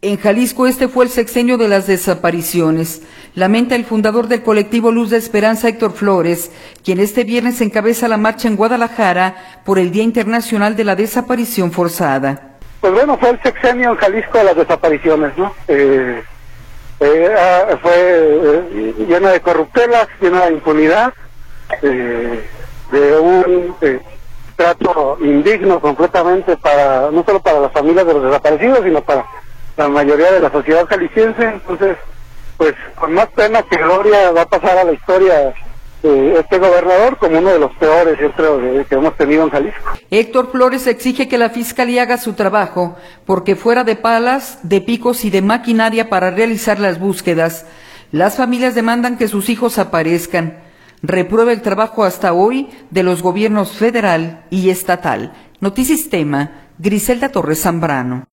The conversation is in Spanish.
En Jalisco este fue el sexenio de las desapariciones. Lamenta el fundador del colectivo Luz de Esperanza, Héctor Flores, quien este viernes encabeza la marcha en Guadalajara por el Día Internacional de la Desaparición Forzada. Pues bueno, fue el sexenio en Jalisco de las desapariciones, ¿no? Fue llena de corruptelas, llena de impunidad, de un trato indigno completamente no solo para las familias de los desaparecidos, sino para la mayoría de la sociedad jalisciense. Entonces, pues con más pena que gloria va a pasar a la historia este gobernador como uno de los peores, yo creo, que hemos tenido en Jalisco. Héctor Flores exige que la Fiscalía haga su trabajo, porque fuera de palas, de picos y de maquinaria para realizar las búsquedas, las familias demandan que sus hijos aparezcan. Reprueba el trabajo hasta hoy de los gobiernos federal y estatal. Notisistema, Griselda Torres Zambrano.